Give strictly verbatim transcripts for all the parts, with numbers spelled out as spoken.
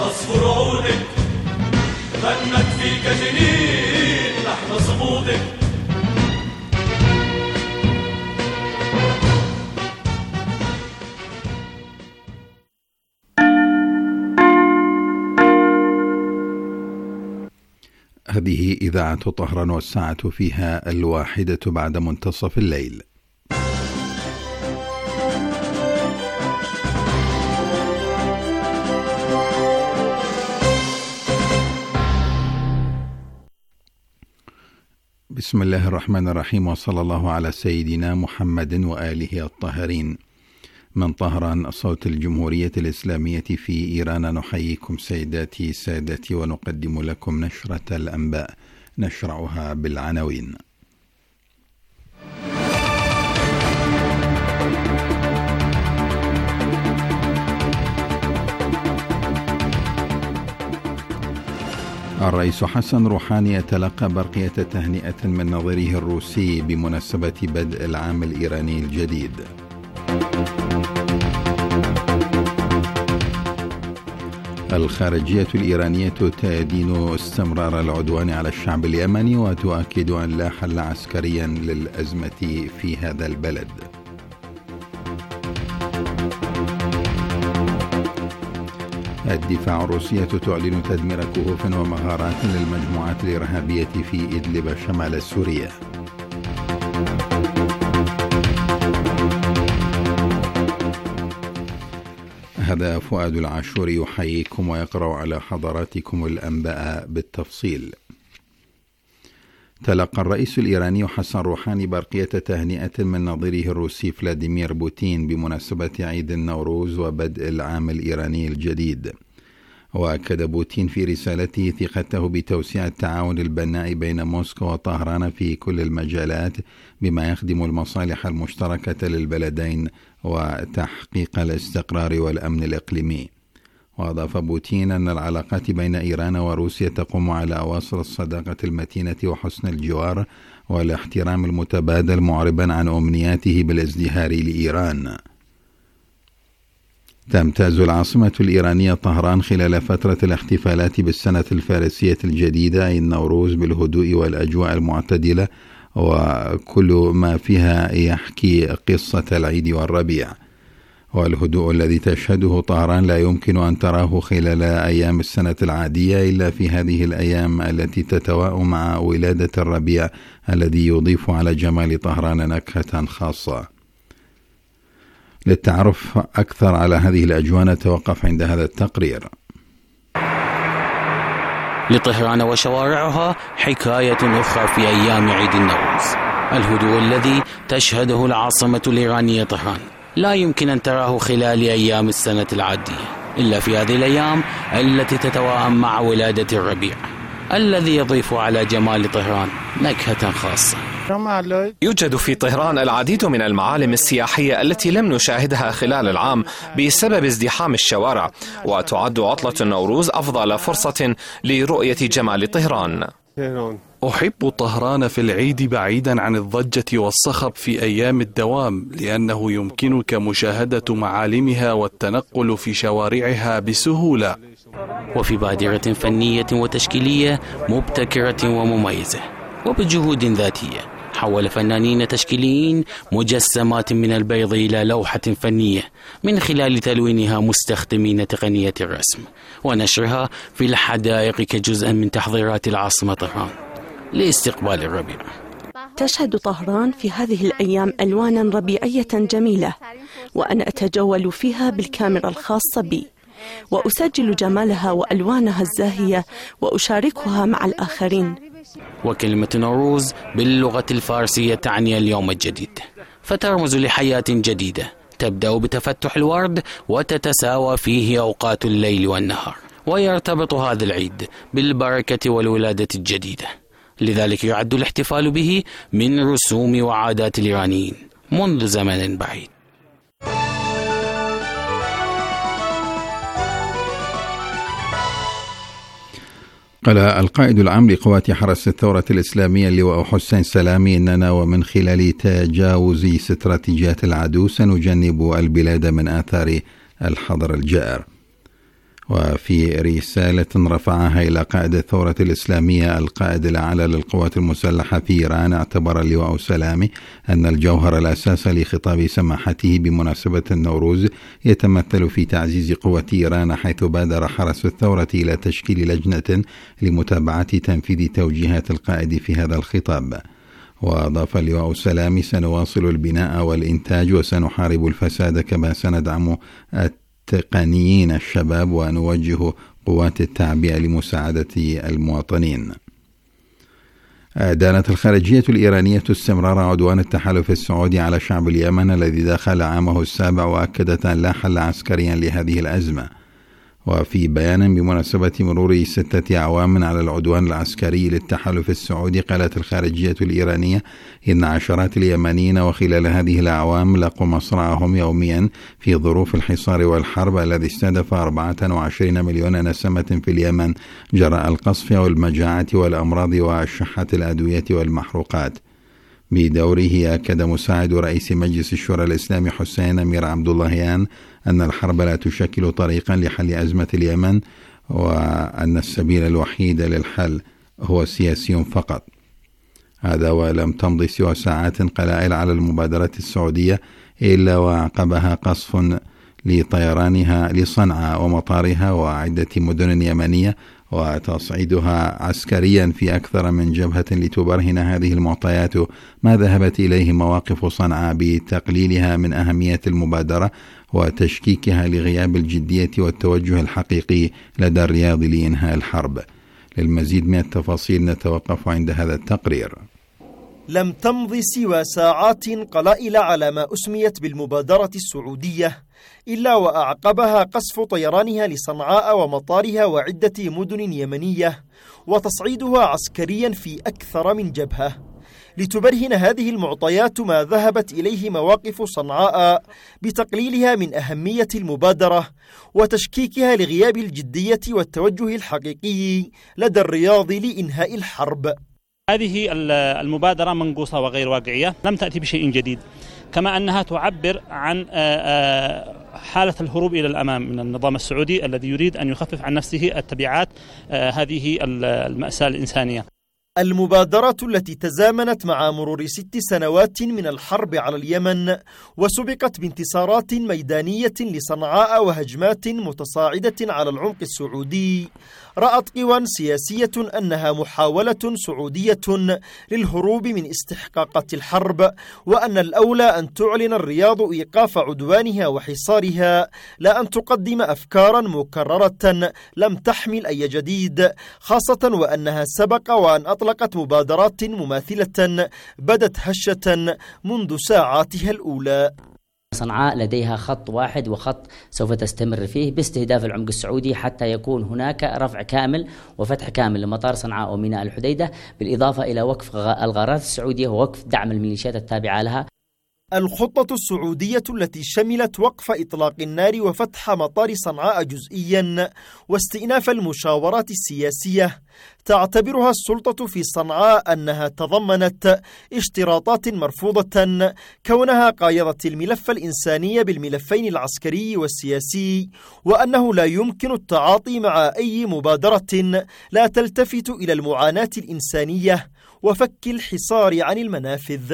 تصفر عودك غنت فيك جنين لحن صمودك. هذه إذاعة طهران والساعة فيها الواحدة بعد منتصف الليل. بسم الله الرحمن الرحيم، وصلى الله على سيدنا محمد وآله الطاهرين. من طهران صوت الجمهورية الإسلامية في إيران، نحييكم سيداتي سادتي ونقدم لكم نشرة الأنباء، نشرعها بالعناوين. الرئيس حسن روحاني يتلقى برقية تهنئة من نظيره الروسي بمناسبة بدء العام الإيراني الجديد. الخارجية الإيرانية تدين استمرار العدوان على الشعب اليمني وتؤكد أن لا حل عسكريا للأزمة في هذا البلد. الدفاع الروسية تعلن تدمير كهوف ومغارات للمجموعات الإرهابية في إدلب شمال سوريا. هذا فؤاد العاشور يحييكم ويقرأ على حضراتكم الأنباء بالتفصيل. تلقى الرئيس الإيراني حسن روحاني برقية تهنئة من نظيره الروسي فلاديمير بوتين بمناسبة عيد النوروز وبدء العام الإيراني الجديد. وأكد بوتين في رسالته ثقته بتوسيع التعاون البناء بين موسكو وطهران في كل المجالات بما يخدم المصالح المشتركة للبلدين وتحقيق الاستقرار والأمن الإقليمي. وأضاف بوتين أن العلاقات بين إيران وروسيا تقوم على أواصر الصداقة المتينة وحسن الجوار والاحترام المتبادل، معربا عن أمنياته بالازدهار لإيران. تمتاز العاصمة الإيرانية طهران خلال فترة الاحتفالات بالسنة الفارسية الجديدة أي النوروز بالهدوء والأجواء المعتدلة، وكل ما فيها يحكي قصة العيد والربيع. والهدوء الذي تشهده طهران لا يمكن أن تراه خلال أيام السنة العادية إلا في هذه الأيام التي تتواءم مع ولادة الربيع الذي يضيف على جمال طهران نكهة خاصة. للتعرف أكثر على هذه الأجواء نتوقف عند هذا التقرير. لطهران وشوارعها حكاية أخرى في أيام عيد النوروز. الهدوء الذي تشهده العاصمة الإيرانية طهران لا يمكن أن تراه خلال أيام السنة العادية إلا في هذه الأيام التي تتواءم مع ولادة الربيع الذي يضيف على جمال طهران نكهة خاصة. يوجد في طهران العديد من المعالم السياحية التي لم نشاهدها خلال العام بسبب ازدحام الشوارع، وتعد عطلة النوروز أفضل فرصة لرؤية جمال طهران. أحب طهران في العيد بعيدا عن الضجة والصخب في أيام الدوام، لأنه يمكنك مشاهدة معالمها والتنقل في شوارعها بسهولة. وفي بادرة فنية وتشكيلية مبتكرة ومميزة وبجهود ذاتية، حول فنانين تشكيليين مجسمات من البيض إلى لوحة فنية من خلال تلوينها مستخدمين تقنية الرسم ونشرها في الحدائق كجزء من تحضيرات العاصمة طهران لاستقبال الربيع. تشهد طهران في هذه الأيام ألوانا ربيعية جميلة، وأنا أتجول فيها بالكاميرا الخاصة بي وأسجل جمالها وألوانها الزاهية وأشاركها مع الآخرين. وكلمة نوروز باللغة الفارسية تعني اليوم الجديد، فترمز لحياة جديدة تبدأ بتفتح الورد وتتساوى فيه أوقات الليل والنهار. ويرتبط هذا العيد بالبركة والولادة الجديدة، لذلك يعد الاحتفال به من رسوم وعادات الإيرانيين منذ زمن بعيد. قال القائد العام لقوات حرس الثورة الإسلامية اللواء حسين سلامي إننا ومن خلال تجاوز استراتيجيات العدو سنجنب البلاد من آثار الحظر الجائر. وفي رسالة رفعها إلى قائد الثورة الإسلامية القائد الأعلى للقوات المسلحة في إيران، اعتبر اللواء سلامي أن الجوهر الأساس لخطاب سماحته بمناسبة النوروز يتمثل في تعزيز قوة إيران، حيث بادر حرس الثورة إلى تشكيل لجنة لمتابعة تنفيذ توجيهات القائد في هذا الخطاب. وأضاف اللواء سلامي: سنواصل البناء والإنتاج وسنحارب الفساد، كما سندعم التقنيين الشباب ونوجه قوات التعبئة لمساعدة المواطنين. أدانت الخارجية الإيرانية استمرار عدوان التحالف السعودي على شعب اليمن الذي دخل عامه السابع، وأكدت أن لا حل عسكريا لهذه الأزمة. وفي بيان بمناسبة مرور ستة أعوام على العدوان العسكري للتحالف السعودي، قالت الخارجية الإيرانية إن عشرات اليمنيين وخلال هذه الأعوام لقوا مصرعهم يوميا في ظروف الحصار والحرب الذي استهدف أربعة وعشرين مليون نسمة في اليمن جراء القصف والمجاعة والأمراض وشحة الأدوية والمحروقات. بدوره أكد مساعد رئيس مجلس الشورى الإسلامي حسين أمير عبد اللهيان أن الحرب لا تشكل طريقا لحل أزمة اليمن، وأن السبيل الوحيد للحل هو سياسي فقط. هذا ولم تمضي سوى ساعات قلائل على المبادرة السعودية إلا وعقبها قصف لطيرانها لصنعاء ومطارها وعدة مدن يمنية، وتصعيدها عسكريا في أكثر من جبهة لتبرهن هذه المعطيات ما ذهبت إليه مواقف صنعاء بتقليلها من أهمية المبادرة وتشكيكها لغياب الجدية والتوجه الحقيقي لدى الرياض لإنهاء الحرب. للمزيد من التفاصيل نتوقف عند هذا التقرير. لم تمض سوى ساعات قلائل على ما أسميت بالمبادرة السعودية إلا وأعقبها قصف طيرانها لصنعاء ومطارها وعدة مدن يمنية، وتصعيدها عسكريا في أكثر من جبهة. لتبرهن هذه المعطيات ما ذهبت إليه مواقف صنعاء بتقليلها من أهمية المبادرة وتشكيكها لغياب الجدية والتوجه الحقيقي لدى الرياض لإنهاء الحرب. هذه المبادرة منقوصة وغير واقعية، لم تأتي بشيء جديد، كما أنها تعبر عن حالة الهروب إلى الأمام من النظام السعودي الذي يريد أن يخفف عن نفسه التبعات هذه المأساة الإنسانية. المبادرة التي تزامنت مع مرور ست سنوات من الحرب على اليمن وسبقت بانتصارات ميدانية لصنعاء وهجمات متصاعدة على العمق السعودي، رأت قوى سياسية أنها محاولة سعودية للهروب من استحقاقات الحرب، وأن الأولى أن تعلن الرياض إيقاف عدوانها وحصارها، لا أن تقدم أفكارا مكررة لم تحمل أي جديد، خاصة وأنها سبق وأن أطلقت مبادرات مماثلة بدت هشة منذ ساعاتها الأولى. صنعاء لديها خط واحد وخط سوف تستمر فيه باستهداف العمق السعودي حتى يكون هناك رفع كامل وفتح كامل لمطار صنعاء وميناء الحديدة، بالإضافة إلى وقف الغارات السعودية ووقف دعم الميليشيات التابعة لها. الخطة السعودية التي شملت وقف إطلاق النار وفتح مطار صنعاء جزئيا واستئناف المشاورات السياسية تعتبرها السلطة في صنعاء أنها تضمنت اشتراطات مرفوضة، كونها قايضت الملف الإنساني بالملفين العسكري والسياسي، وأنه لا يمكن التعاطي مع أي مبادرة لا تلتفت إلى المعاناة الإنسانية وفك الحصار عن المنافذ.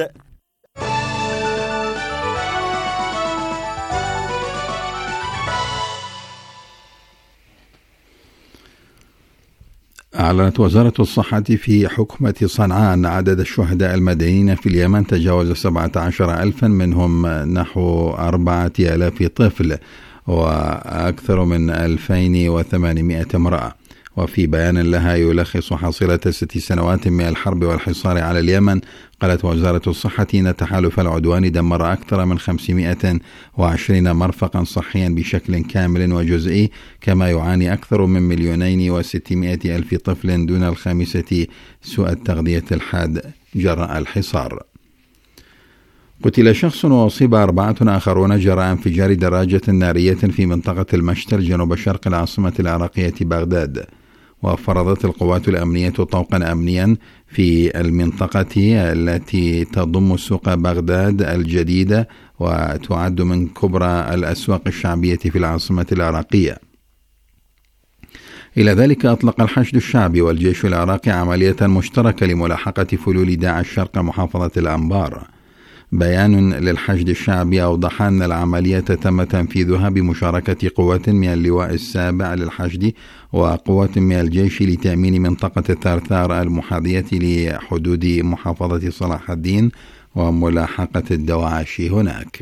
أعلنت وزارة الصحة في حكومة صنعاء أن عدد الشهداء المدنيين في اليمن تجاوز سبعة عشر ألفا، منهم نحو أربعة آلاف طفل وأكثر من ألفين وثمانمائة امرأة. وفي بيان لها يلخص حاصلة ست سنوات من الحرب والحصار على اليمن، قالت وزارة الصحة إن تحالف العدوان دمر أكثر من خمسمائة وعشرين مرفقا صحيا بشكل كامل وجزئي، كما يعاني أكثر من مليونين وستمائة ألف طفل دون الخامسة سوء التغذية الحاد جراء الحصار. قتل شخص وأصيب أربعة آخرون جراء انفجار دراجة نارية في منطقة المشتر جنوب شرق العاصمة العراقية بغداد. وفرضت القوات الأمنية طوقا أمنيا في المنطقة التي تضم سوق بغداد الجديدة وتعد من كبرى الأسواق الشعبية في العاصمة العراقية. إلى ذلك أطلق الحشد الشعبي والجيش العراقي عملية مشتركة لملاحقة فلول داعش شرق محافظة الأنبار. بيان للحشد الشعبي أوضح أن العملية تم تنفيذها بمشاركة قوات من اللواء السابع للحشد وقوات من الجيش لتأمين منطقة الثرثار المحاذية لحدود محافظة صلاح الدين وملاحقة الدواعش هناك.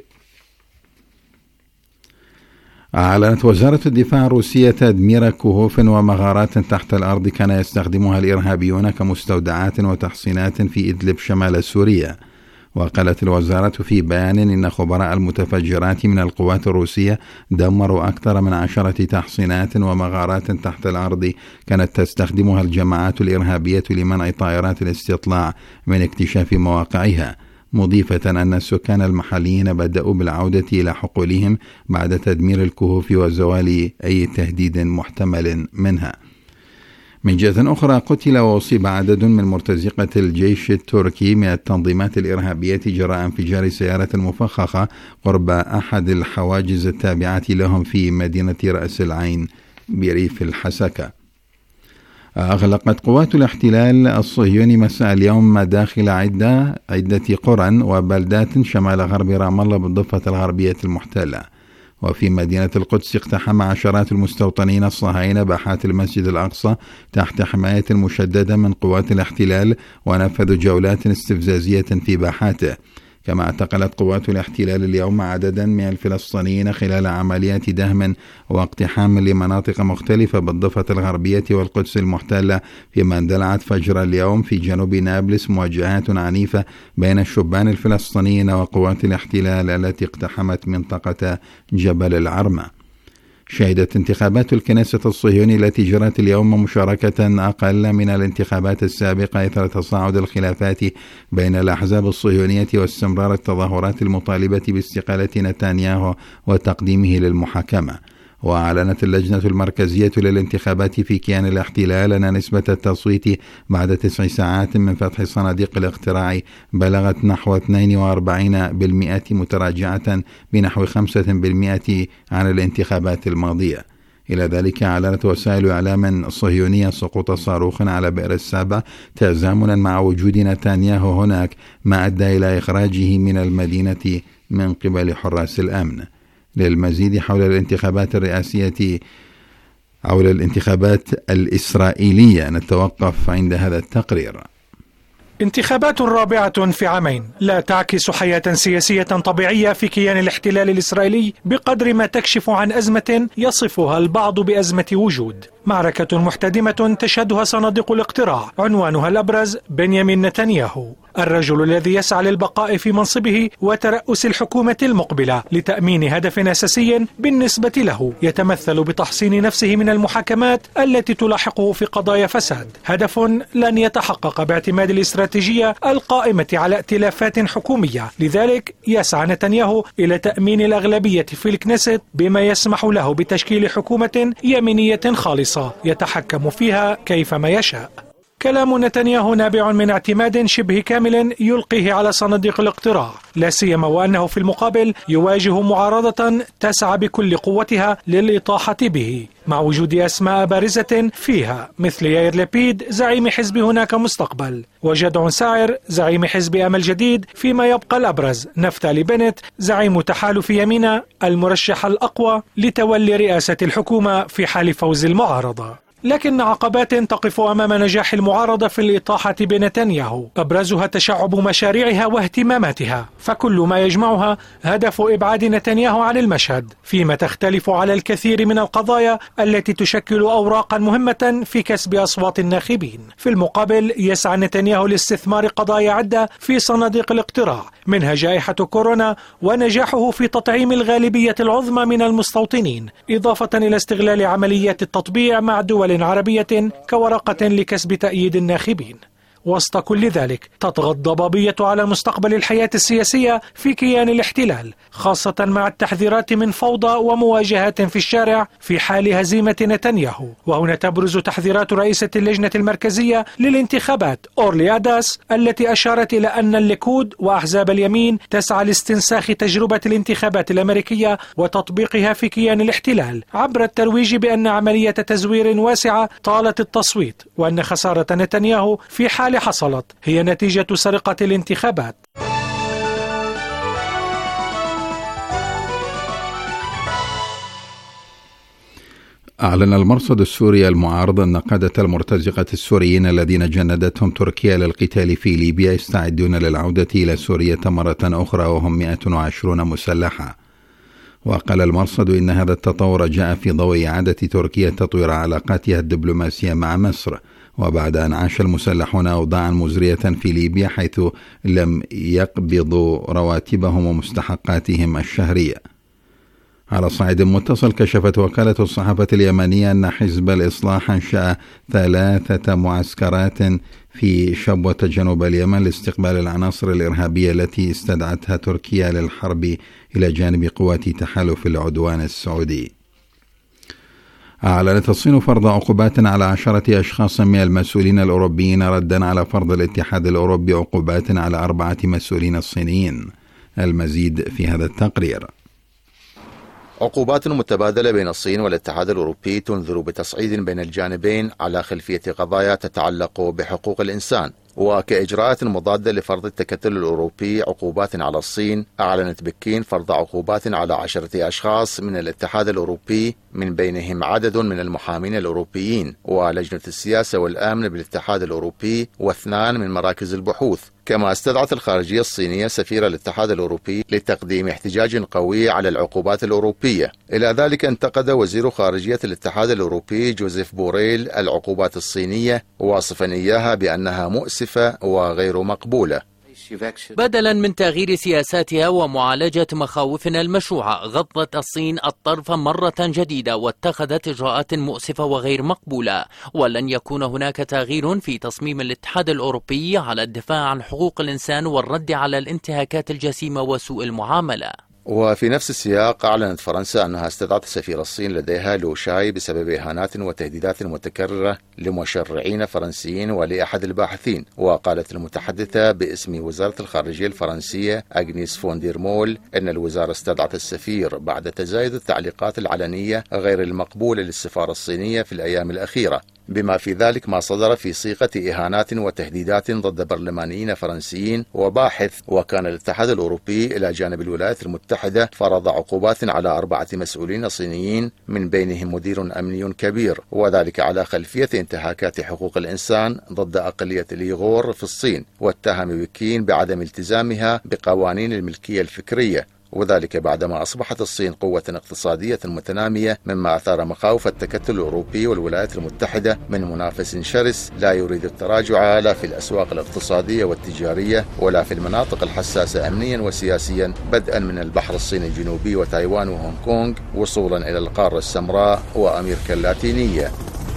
أعلنت وزارة الدفاع الروسية تدمير كهوف ومغارات تحت الأرض كان يستخدمها الإرهابيون كمستودعات وتحصينات في إدلب شمال سوريا. وقالت الوزارة في بيان إن خبراء المتفجرات من القوات الروسية دمروا أكثر من عشرة تحصينات ومغارات تحت الأرض كانت تستخدمها الجماعات الإرهابية لمنع طائرات الاستطلاع من اكتشاف مواقعها، مضيفة أن السكان المحليين بدأوا بالعودة إلى حقولهم بعد تدمير الكهوف وزوال أي تهديد محتمل منها. من جهة أخرى، قتل وأصيب عدد من مرتزقة الجيش التركي من التنظيمات الإرهابية جراء انفجار سيارة مفخخة قرب أحد الحواجز التابعة لهم في مدينة رأس العين بريف الحسكة. أغلقت قوات الاحتلال الصهيوني مساء اليوم مداخل عدة عدة قرى وبلدات شمال غرب رام الله بالضفة الغربية المحتلة. وفي مدينة القدس اقتحم عشرات المستوطنين الصهاينة باحات المسجد الأقصى تحت حماية مشددة من قوات الاحتلال ونفذوا جولات استفزازية في باحاته. كما اعتقلت قوات الاحتلال اليوم عددا من الفلسطينيين خلال عمليات دهم واقتحام لمناطق مختلفة بالضفة الغربية والقدس المحتلة، فيما اندلعت فجر اليوم في جنوب نابلس مواجهات عنيفة بين الشبان الفلسطينيين وقوات الاحتلال التي اقتحمت منطقة جبل العرمة. شهدت انتخابات الكنيسة الصهيوني التي جرت اليوم مشاركة أقل من الانتخابات السابقة إثر تصاعد الخلافات بين الأحزاب الصهيونية واستمرار التظاهرات المطالبة باستقالة نتنياهو وتقديمه للمحاكمة. وأعلنت اللجنة المركزية للانتخابات في كيان الاحتلال أن نسبة التصويت بعد تسع ساعات من فتح صناديق الاقتراع بلغت نحو اثنين وأربعين بالمئة متراجعة بنحو خمسة بالمئة عن الانتخابات الماضية. إلى ذلك أعلنت وسائل إعلام صهيونية سقوط صاروخ على بئر السابع تزامنا مع وجود نتنياهو هناك، ما أدى إلى إخراجه من المدينة من قبل حراس الأمن. للمزيد حول الانتخابات الرئاسية حول الانتخابات الإسرائيلية نتوقف عند هذا التقرير. انتخابات رابعة في عامين لا تعكس حياة سياسية طبيعية في كيان الاحتلال الإسرائيلي بقدر ما تكشف عن أزمة يصفها البعض بأزمة وجود. معركة محتدمة تشهدها صناديق الاقتراع عنوانها الأبرز بنيامين نتنياهو، الرجل الذي يسعى للبقاء في منصبه وترأس الحكومة المقبلة لتأمين هدف أساسي بالنسبة له يتمثل بتحصين نفسه من المحاكمات التي تلاحقه في قضايا فساد، هدف لن يتحقق باعتماد الاستراتيجية القائمة على ائتلافات حكومية. لذلك يسعى نتنياهو إلى تأمين الأغلبية في الكنيست بما يسمح له بتشكيل حكومة يمينية خالصة يتحكم فيها كيفما يشاء. كلام نتنياهو نابع من اعتماد شبه كامل يلقيه على صناديق الاقتراع، لا سيما وأنه في المقابل يواجه معارضة تسعى بكل قوتها للإطاحة به، مع وجود أسماء بارزة فيها مثل ياير لبيد زعيم حزب هناك مستقبل، وجدعون ساعر زعيم حزب أمل جديد، فيما يبقى الأبرز نفتالي بنت زعيم تحالف يمينة المرشح الأقوى لتولي رئاسة الحكومة في حال فوز المعارضة. لكن عقبات تقف أمام نجاح المعارضة في الإطاحة بنتنياهو أبرزها تشعب مشاريعها واهتماماتها، فكل ما يجمعها هدف إبعاد نتنياهو عن المشهد، فيما تختلف على الكثير من القضايا التي تشكل أوراقا مهمة في كسب أصوات الناخبين. في المقابل يسعى نتنياهو لاستثمار قضايا عدة في صناديق الاقتراع، منها جائحة كورونا ونجاحه في تطعيم الغالبية العظمى من المستوطنين، إضافة إلى استغلال عمليات التطبيع مع دول عربية كورقة لكسب تأييد الناخبين. وسط كل ذلك تطغى الضبابية على مستقبل الحياة السياسية في كيان الاحتلال، خاصة مع التحذيرات من فوضى ومواجهات في الشارع في حال هزيمة نتنياهو. وهنا تبرز تحذيرات رئيسة اللجنة المركزية للانتخابات أورلي عداس التي أشارت إلى أن الليكود وأحزاب اليمين تسعى لاستنساخ تجربة الانتخابات الأمريكية وتطبيقها في كيان الاحتلال عبر الترويج بأن عملية تزوير واسعة طالت التصويت، وأن خسارة نتنياهو في حال حصلت هي نتيجة سرقة الانتخابات. أعلن المرصد السوري المعارض أن قادة المرتزقة السوريين الذين جندتهم تركيا للقتال في ليبيا يستعدون للعودة إلى سوريا مرة أخرى وهم مئة وعشرون مسلحة. وقال المرصد إن هذا التطور جاء في ضوء إعادة تركيا تطوير علاقاتها الدبلوماسية مع مصر، وبعد أن عاش المسلحون أوضاعا مزرية في ليبيا حيث لم يقبضوا رواتبهم ومستحقاتهم الشهرية. على صعيد متصل، كشفت وكالة الصحافة اليمنية أن حزب الإصلاح أنشأ ثلاثة معسكرات في شبوة جنوب اليمن لاستقبال العناصر الإرهابية التي استدعتها تركيا للحرب إلى جانب قوات تحالف العدوان السعودي. أعلنت الصين فرض عقوبات على عشرة أشخاص من المسؤولين الأوروبيين ردا على فرض الاتحاد الأوروبي عقوبات على أربعة مسؤولين صينيين. المزيد في هذا التقرير. عقوبات متبادلة بين الصين والاتحاد الأوروبي تنذر بتصعيد بين الجانبين على خلفية قضايا تتعلق بحقوق الإنسان. وكإجراءات مضادة لفرض التكتل الأوروبي عقوبات على الصين، أعلنت بكين فرض عقوبات على عشرة أشخاص من الاتحاد الأوروبي، من بينهم عدد من المحامين الأوروبيين ولجنة السياسة والأمن بالاتحاد الأوروبي واثنان من مراكز البحوث. كما استدعت الخارجية الصينية سفير الاتحاد الأوروبي لتقديم احتجاج قوي على العقوبات الأوروبية. إلى ذلك انتقد وزير خارجية الاتحاد الأوروبي جوزيف بوريل العقوبات الصينية، واصفا إياها بأنها مؤسفة وغير مقبولة. بدلا من تغيير سياساتها ومعالجة مخاوفنا المشروعة، غضت الصين الطرف مرة جديدة واتخذت إجراءات مؤسفة وغير مقبولة، ولن يكون هناك تغيير في تصميم الاتحاد الأوروبي على الدفاع عن حقوق الإنسان والرد على الانتهاكات الجسيمة وسوء المعاملة. وفي نفس السياق أعلنت فرنسا أنها استدعت سفير الصين لديها لو شاي بسبب إهانات وتهديدات متكررة لمشرعين فرنسيين ولأحد الباحثين. وقالت المتحدثة باسم وزارة الخارجية الفرنسية أغنيس فونديرمول أن الوزارة استدعت السفير بعد تزايد التعليقات العلنية غير المقبولة للسفارة الصينية في الأيام الأخيرة، بما في ذلك ما صدر في صيغة إهانات وتهديدات ضد برلمانيين فرنسيين وباحث. وكان الاتحاد الأوروبي إلى جانب الولايات المتحدة فرض عقوبات على أربعة مسؤولين صينيين من بينهم مدير أمني كبير، وذلك على خلفية انتهاكات حقوق الإنسان ضد أقلية الإيغور في الصين، واتهم بكين بعدم التزامها بقوانين الملكية الفكرية، وذلك بعدما أصبحت الصين قوة اقتصادية متنامية، مما أثار مخاوف التكتل الأوروبي والولايات المتحدة من منافس شرس لا يريد التراجع لا في الأسواق الاقتصادية والتجارية ولا في المناطق الحساسة أمنيا وسياسيا، بدءا من البحر الصيني الجنوبي وتايوان وهونغ كونغ وصولا إلى القارة السمراء وأمريكا اللاتينية.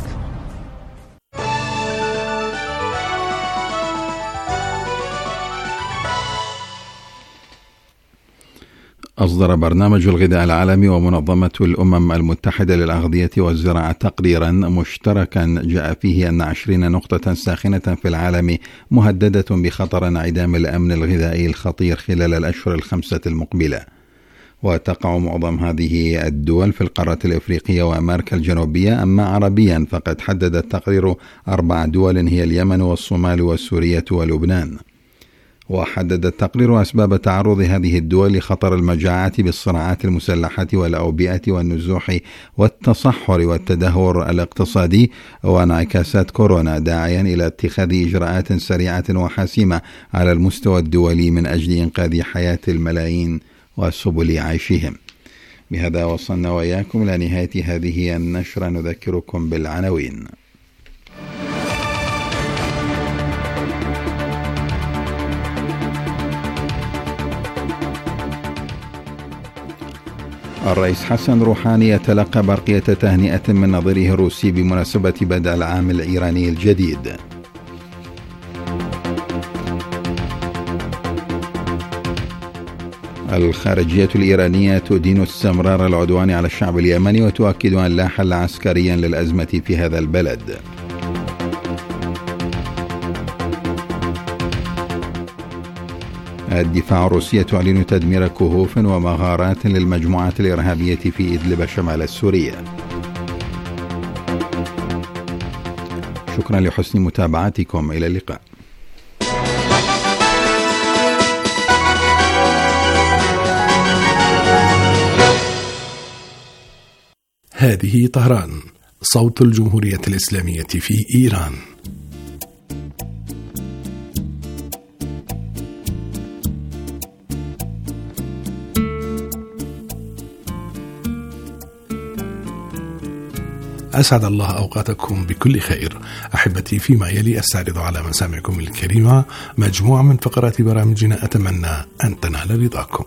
أصدر برنامج الغذاء العالمي ومنظمة الأمم المتحدة للأغذية والزراعة تقريرا مشتركا جاء فيه أن عشرين نقطة ساخنة في العالم مهددة بخطر انعدام الأمن الغذائي الخطير خلال الأشهر الخمسة المقبلة، وتقع معظم هذه الدول في القارة الإفريقية وأمريكا الجنوبية. أما عربيا فقد حدد التقرير أربع دول هي اليمن والصومال وسوريا ولبنان. وحدد التقرير أسباب تعرض هذه الدول لخطر المجاعات بالصراعات المسلحة والأوبئة والنزوح والتصحر والتدهور الاقتصادي وانعكاسات كورونا، داعيا إلى اتخاذ إجراءات سريعة وحاسمة على المستوى الدولي من أجل إنقاذ حياة الملايين وسبل عيشهم. بهذا وصلنا وإياكم إلى نهاية هذه النشرة، نذكركم بالعناوين. الرئيس حسن روحاني يتلقى برقية تهنئة من نظيره الروسي بمناسبة بدء العام الإيراني الجديد. الخارجية الإيرانية تدين استمرار العدوان على الشعب اليمني وتؤكد أن لا حل عسكريا للأزمة في هذا البلد. الدفاع الروسي تعلن تدمير كهوف ومغارات للمجموعات الإرهابية في إدلب شمال سوريا. شكرا لحسن متابعتكم، إلى اللقاء. هذه طهران، صوت الجمهورية الإسلامية في إيران. أسعد الله أوقاتكم بكل خير. أحبتي، فيما يلي أستعرض على مسامعكم الكريمة مجموعة من فقرات برامجنا أتمنى أن تنال رضاكم.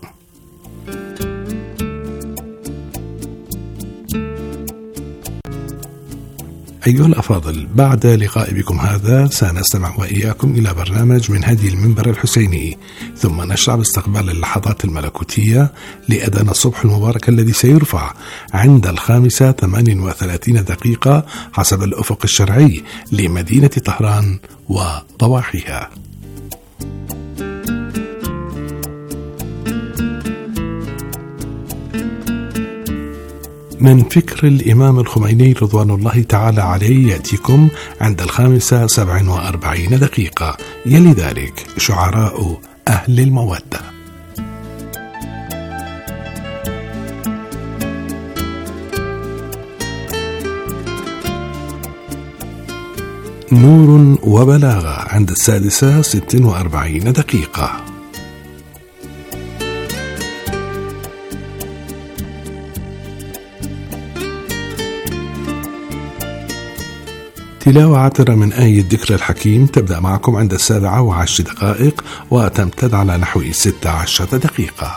أيها الأفاضل، بعد لقاء بكم هذا سنستمع وإياكم إلى برنامج من هدي المنبر الحسيني، ثم نشرع باستقبال اللحظات الملكوتية لأذان الصبح المبارك الذي سيرفع عند الخامسة ثمان وثلاثين دقيقة حسب الأفق الشرعي لمدينة طهران وضواحيها. من فكر الإمام الخميني رضوان الله تعالى عليه يأتيكم عند الخامسة سبع وأربعين دقيقة. يلي ذلك شعراء أهل المودة. نور وبلاغة عند السادسة ست وأربعين دقيقة. تلاوة عطرة من آية الذكر الحكيم تبدأ معكم عند السابعة وعشر دقائق وتمتد على نحو ستة عشر دقيقة.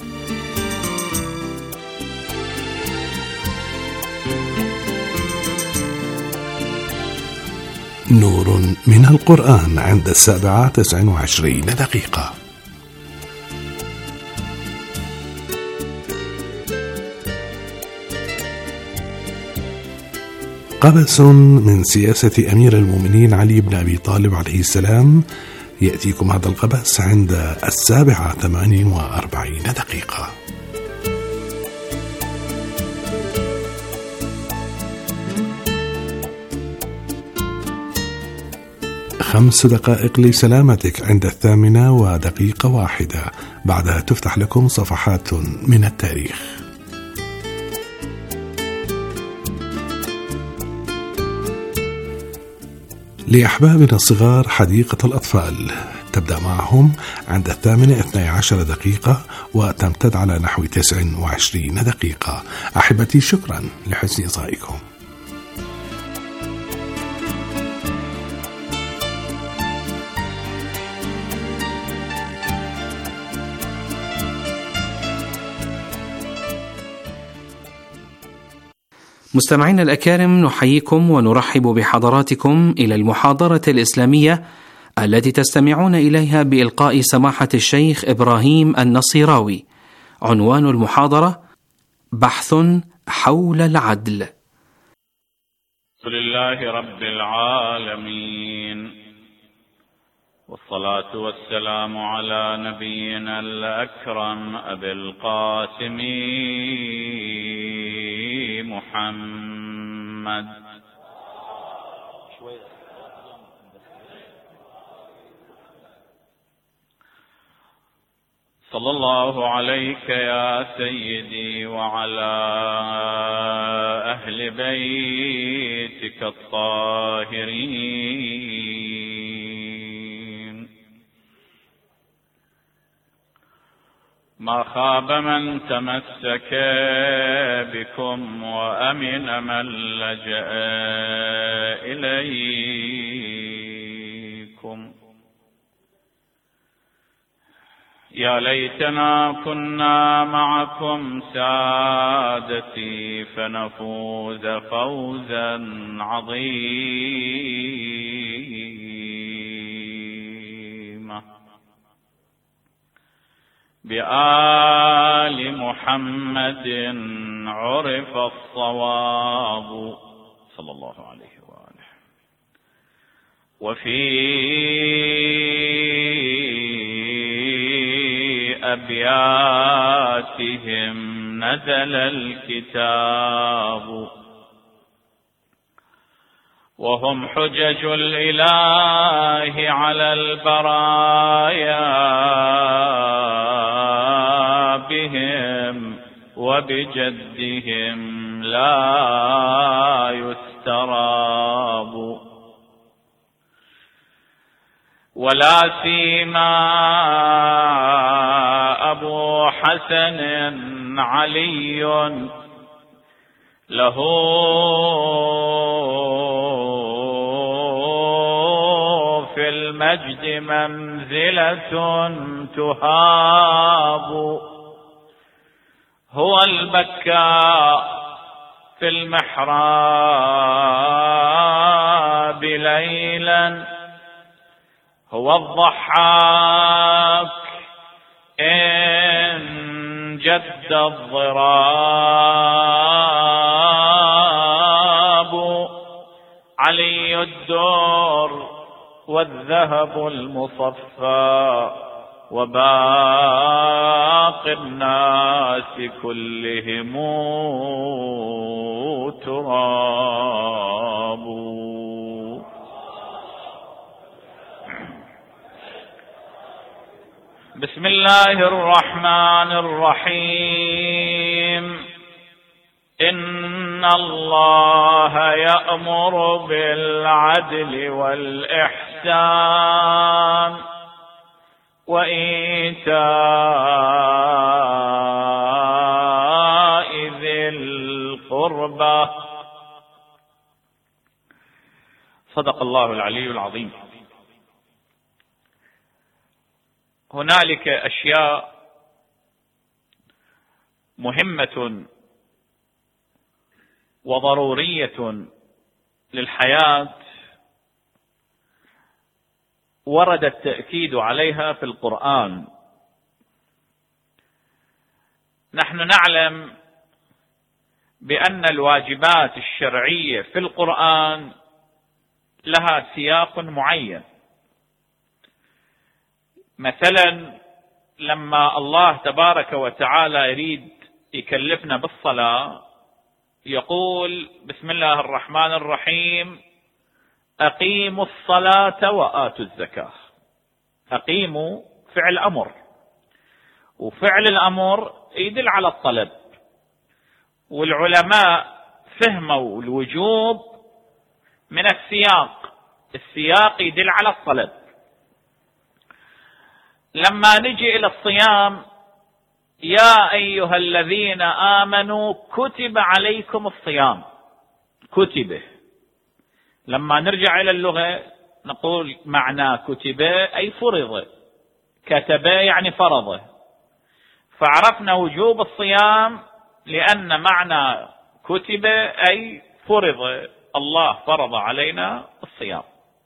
نور من القرآن عند السابعة تسع وعشرين دقيقة. قبس من سياسة أمير المؤمنين علي بن أبي طالب عليه السلام يأتيكم هذا القبس عند السابعة ثمان وأربعين دقيقة. خمس دقائق لسلامتك عند الثامنة ودقيقة واحدة، بعدها تفتح لكم صفحات من التاريخ. لأحبابنا الصغار حديقة الأطفال تبدأ معهم عند الثامنة اثني عشر دقيقة وتمتد على نحو تسع وعشرين دقيقة. أحبتي، شكرا لحسن إصغائكم. مستمعينا الأكارم، نحييكم ونرحب بحضراتكم إلى المحاضرة الإسلامية التي تستمعون إليها بإلقاء سماحة الشيخ إبراهيم النصيراوي. عنوان المحاضرة: بحث حول العدل. لله رب العالمين، والصلاة والسلام على نبينا الأكرم أبي القاسم محمد صلى الله عليك يا سيدي وعلى أهل بيتك الطاهرين. ما خاب من تمسك بكم وأمن من لجأ إليكم. يا ليتنا كنا معكم سادتي فنفوز فوزا عظيما. بآل محمد عرف الصواب صلى الله عليه وآله. وفي أبياتهم نزل الكتاب وهم حجج الإله على البرايا بهم وبجدهم لا يستراب. ولا سيما أبو حسن علي له في المجد منزلة تهاب. هو البكاء في المحراب ليلا، هو الضحاك إن جد الضراب. علي الدور والذهب المصفى وباقي الناس كلهم تراب. بسم الله الرحمن الرحيم. إن الله يأمر بالعدل والإحسان وإيتاء ذي القربى. صدق الله العلي العظيم. هنالك أشياء مهمة وضرورية للحياة ورد التأكيد عليها في القرآن. نحن نعلم بأن الواجبات الشرعية في القرآن لها سياق معين. مثلا لما الله تبارك وتعالى يريد يكلفنا بالصلاة يقول بسم الله الرحمن الرحيم أقيموا الصلاة وآتوا الزكاة. أقيموا فعل أمر، وفعل الأمر يدل على الطلب، والعلماء فهموا الوجوب من السياق. السياق يدل على الطلب. لما نجي إلى الصيام يا أيها الذين آمنوا كتب عليكم الصيام، كتب. لما نرجع إلى اللغة نقول معنى كتب أي فرض، كتب يعني فرض. فعرفنا وجوب الصيام لأن معنى كتب أي فرض، الله فرض علينا الصيام.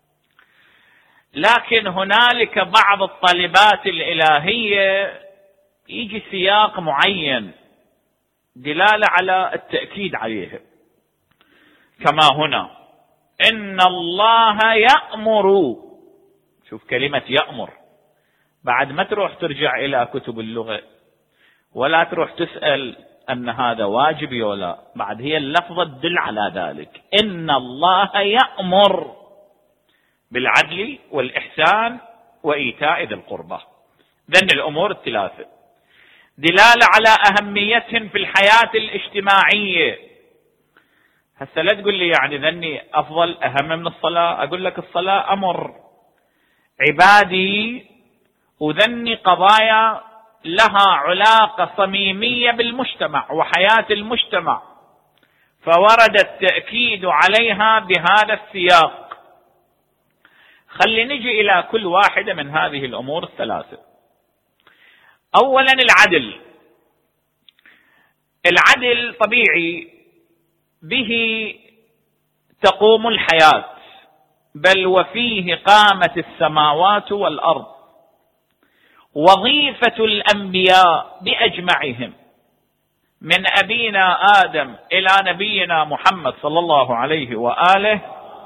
لكن هنالك بعض الطلبات الإلهية يجي سياق معين دلالة على التأكيد عليه، كما هنا إن الله يأمر. شوف كلمة يأمر، بعد ما تروح ترجع إلى كتب اللغة ولا تروح تسأل أن هذا واجب ولا، بعد هي اللفظة تدل على ذلك. إن الله يأمر بالعدل والإحسان وإيتاء ذي القربى. ذن الأمور الثلاثة دلالة على أهميتهم في الحياة الاجتماعية. هسه لا تقول لي يعني ذني أفضل أهم من الصلاة. أقول لك الصلاة أمر عبادي، وذني قضايا لها علاقة صميمية بالمجتمع وحياة المجتمع، فورد التأكيد عليها بهذا السياق. خلي نجي إلى كل واحدة من هذه الأمور الثلاثة. أولا العدل. العدل طبيعي به تقوم الحياة، بل وفيه قامت السماوات والأرض. وظيفة الأنبياء بأجمعهم من أبينا آدم إلى نبينا محمد صلى الله عليه وآله،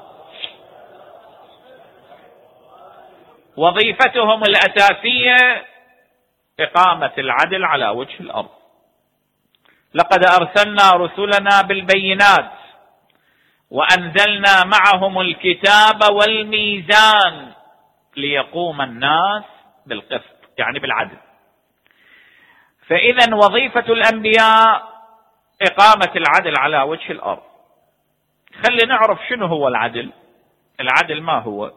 وظيفتهم الأساسية إقامة العدل على وجه الأرض. لقد أرسلنا رسلنا بالبينات وأنزلنا معهم الكتاب والميزان ليقوم الناس بالقسط، يعني بالعدل. فإذا وظيفة الأنبياء إقامة العدل على وجه الأرض. خلي نعرف شنو هو العدل. العدل ما هو؟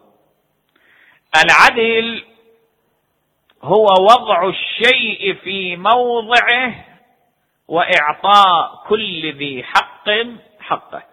العدل هو وضع الشيء في موضعه وإعطاء كل ذي حق حقه.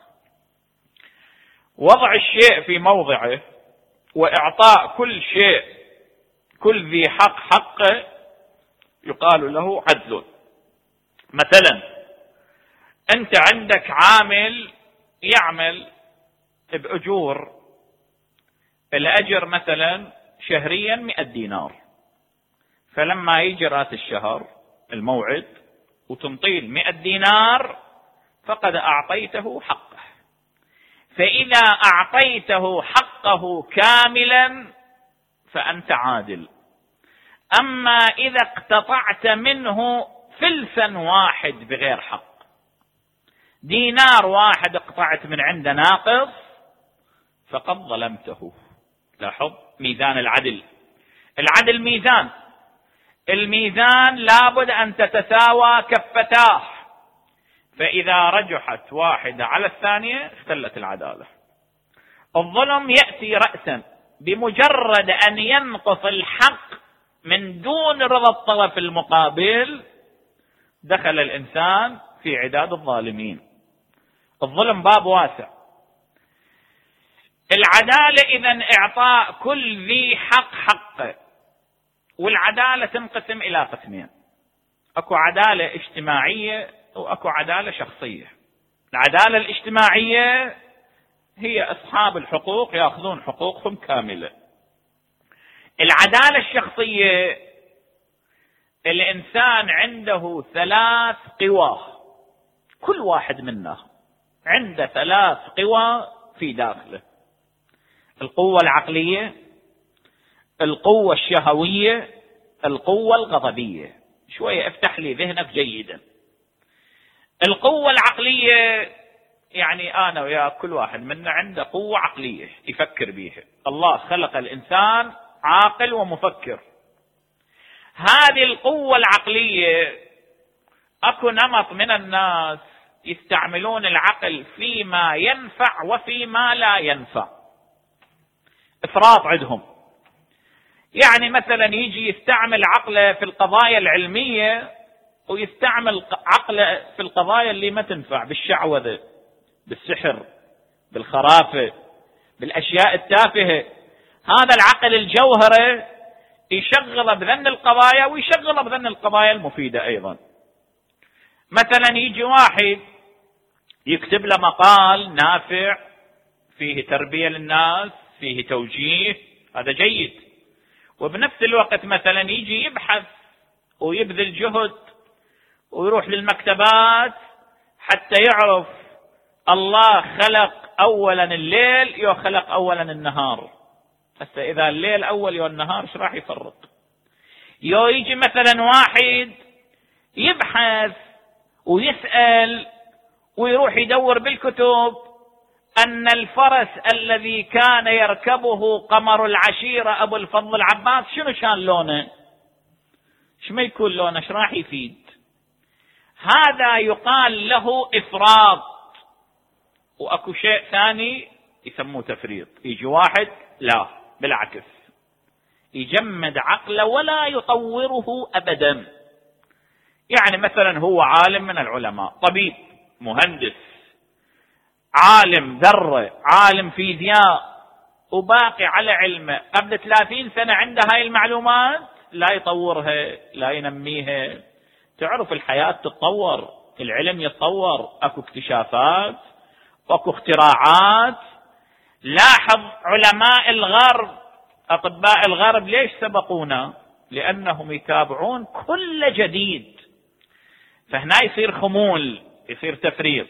وضع الشيء في موضعه وإعطاء كل شيء كل ذي حق حقه يقال له عدل. مثلا أنت عندك عامل يعمل بأجور، الأجر مثلا شهريا مئة دينار، فلما يجي رأس الشهر الموعد وتنطيل مئة دينار فقد أعطيته حقه. فإذا أعطيته حقه كاملا فأنت عادل. أما إذا اقتطعت منه فلسا واحد بغير حق، دينار واحد اقطعت من عند ناقص، فقد ظلمته. لاحظ ميزان العدل. العدل ميزان، الميزان لابد أن تتساوى كفتاه، فإذا رجحت واحدة على الثانية اختلت العدالة. الظلم يأتي رأسا، بمجرد أن ينقص الحق من دون رضا الطرف المقابل دخل الإنسان في عداد الظالمين. الظلم باب واسع. العدالة إذن إعطاء كل ذي حق حقه. والعدالة تنقسم إلى قسمين، أكو عدالة اجتماعية وأكو عدالة شخصية. العدالة الاجتماعية هي أصحاب الحقوق يأخذون حقوقهم كاملة. العدالة الشخصية الإنسان عنده ثلاث قوى، كل واحد منا عنده ثلاث قوى في داخله: القوة العقلية، القوة الشهوية، القوة الغضبية. شوية افتح لي ذهنك جيدا. القوة العقلية يعني أنا وياك كل واحد منا عنده قوة عقلية يفكر بيها. الله خلق الإنسان عاقل ومفكر. هذه القوة العقلية أكو نمط من الناس يستعملون العقل فيما ينفع وفيما لا ينفع، إفراط عندهم. يعني مثلا يجي يستعمل عقله في القضايا العلمية ويستعمل عقله في القضايا اللي ما تنفع، بالشعوذة، بالسحر، بالخرافة، بالأشياء التافهة. هذا العقل الجوهري يشغل بذن القضايا ويشغل بذن القضايا المفيدة أيضا. مثلا يجي واحد يكتب له مقال نافع فيه تربية للناس، فيه توجيه، هذا جيد. وبنفس الوقت مثلا يجي يبحث ويبذل جهد ويروح للمكتبات حتى يعرف الله خلق أولا الليل يو خلق أولا النهار. هسه إذا الليل أول يو النهار ايش راح يفرق؟ يو يجي مثلا واحد يبحث ويسأل ويروح يدور بالكتب أن الفرس الذي كان يركبه قمر العشيرة أبو الفضل العباس شنو كان لونه؟ ايش ما يكون لونه؟ ايش راح يفيد؟ هذا يقال له إفراط. وأكو شيء ثاني يسموه تفريط. يجي واحد لا بالعكس يجمد عقله ولا يطوره أبدا. يعني مثلا هو عالم من العلماء، طبيب، مهندس، عالم ذرة، عالم فيزياء، وباقي على علمه قبل ثلاثين سنة عنده هاي المعلومات، لا يطورها لا ينميها. تعرف الحياة تتطور، العلم يتطور، اكو اكتشافات واكو اختراعات. لاحظ علماء الغرب، اطباء الغرب ليش سبقونا؟ لأنهم يتابعون كل جديد، فهنا يصير خمول، يصير تفريط.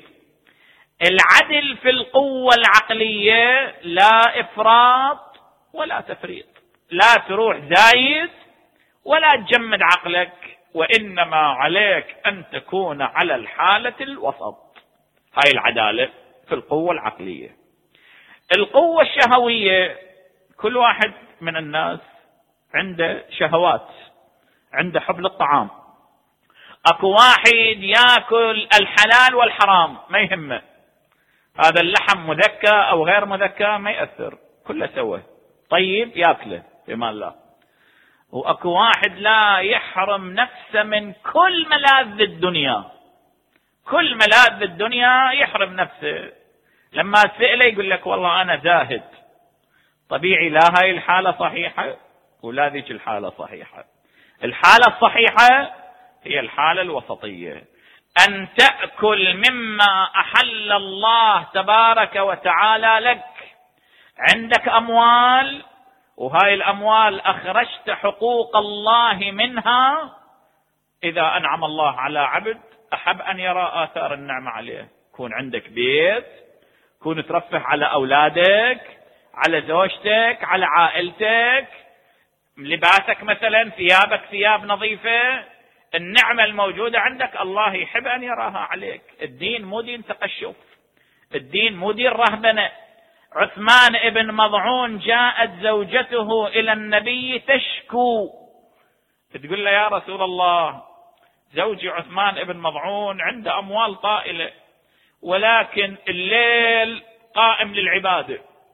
العدل في القوة العقلية لا إفراط ولا تفريط، لا تروح زايد ولا تجمد عقلك، وإنما عليك أن تكون على الحالة الوسط. هاي العدالة في القوة العقلية. القوة الشهوية، كل واحد من الناس عنده شهوات، عنده حب للطعام. اكو واحد ياكل الحلال والحرام ما يهمه، هذا اللحم مذكى او غير مذكى ما يأثر، كله سوى طيب ياكله بما الله. واكو واحد لا يحرم نفسه من كل ملاذ الدنيا، كل ملاذ الدنيا يحرم نفسه. لما تسأله يقول لك والله انا زاهد. طبيعي لا هاي الحالة صحيحة ولا ذيك الحالة صحيحة. الحالة الصحيحة هي الحالة الوسطية، أن تأكل مما أحل الله تبارك وتعالى لك. عندك أموال وهاي الأموال أخرجت حقوق الله منها، إذا أنعم الله على عبد أحب أن يرى آثار النعمة عليه. كون عندك بيت، كون ترفه على أولادك، على زوجتك، على عائلتك، لباسك مثلا، ثيابك ثياب نظيفة، النعمة الموجودة عندك الله يحب أن يراها عليك. الدين مو دين تقشف، الدين مو دين رهبنة. عثمان ابن مضعون جاءت زوجته إلى النبي تشكو، تقول له يا رسول الله زوجي عثمان ابن مضعون عنده أموال طائلة، ولكن الليل قائم للعبادة،